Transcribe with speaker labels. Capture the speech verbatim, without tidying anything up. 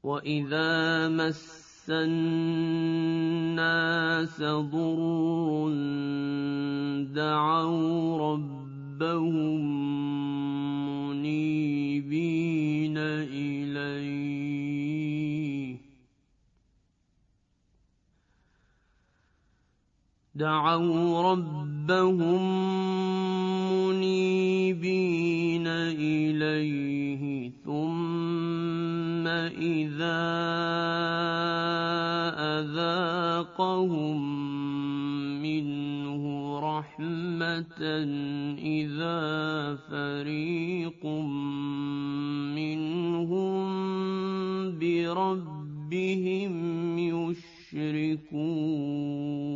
Speaker 1: وَإِذَا مَسَّ النَّاسَ ضُرٌّ دَعَوْا رَبَّهُم مُنِيبِينَ إِلَيْهِ دعوا ربهم منيبين إليه ثم إذا أذاقهم منه رحمة إذا فريق منهم بربهم يشركون